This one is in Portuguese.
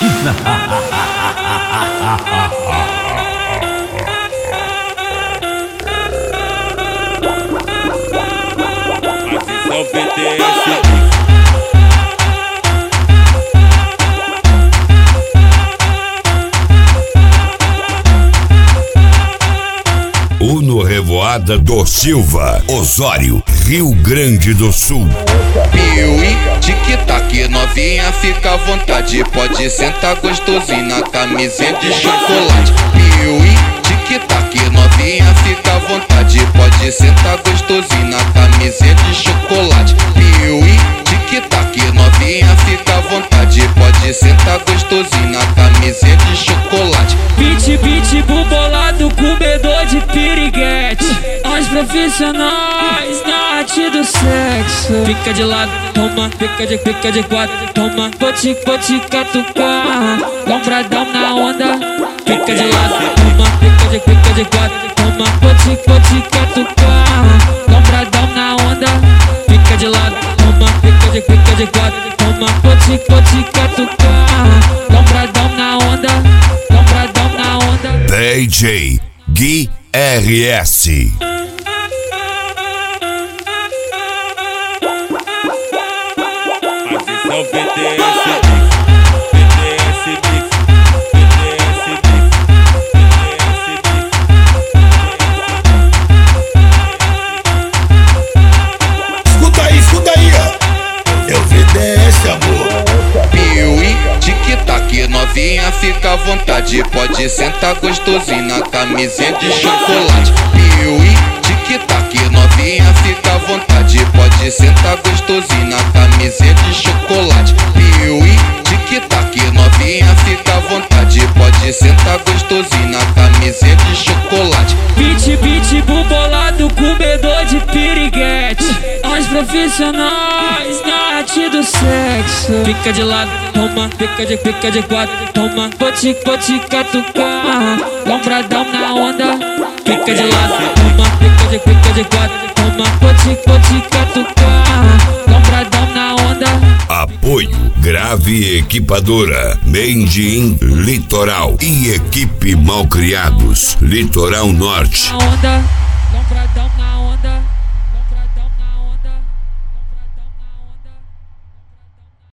Atenção, VDS. Uno Revoada do Silva, Osório, Rio Grande do Sul. Piuí, tic-tac, novinha, fica à vontade. Pode sentar gostosinho na camisinha de chocolate. Piuí, tic-tac, novinha, fica à vontade. Pode sentar gostosinho na camisinha de chocolate. Piuí, tic-tac, novinha, fica à vontade. Pode sentar gostosinho na camisinha de chocolate. Pitbull bolado, comedor de piriguete. Nós profissionais na arte do sexo. Fica de lado, toma, fica de quatro, toma. Vou te catucar, lombradão na onda. Fica de lado, toma, fica de quatro, toma. Vou te catucar, lombradão na onda. Fica de lado, toma, fica de quatro, toma. Vou te catucar, lombradão na onda. Lombradão na onda. DJ Gui RS. Atenção, VDS. Escuta aí, ó. É o VDS, amor. Piuí, tic-tac, novinha, fica à vontade. Pode sentar gostosinho na camisinha de chocolate. Piuí, tic-tac, novinha, fica à vontade. Pode sentar gostosinho na camisinha de chocolate. Piuí, tic-tac, novinha, fica à vontade. Pode sentar gostosinho na camisinha de chocolate. Pitbull bolado, comedor de piriguete. Nós profissionais na arte do sexo. Fica de lado, toma, fica de quatro, toma. Vou te catucar, lombradão na onda. Fica de lado, toma, fica de quatro, toma. Vou te catucar, lombradão na onda. Apoio Grave Equipadora, Made in Litoral e Equipe Malcriados, Litoral Norte. Na onda, lombradão.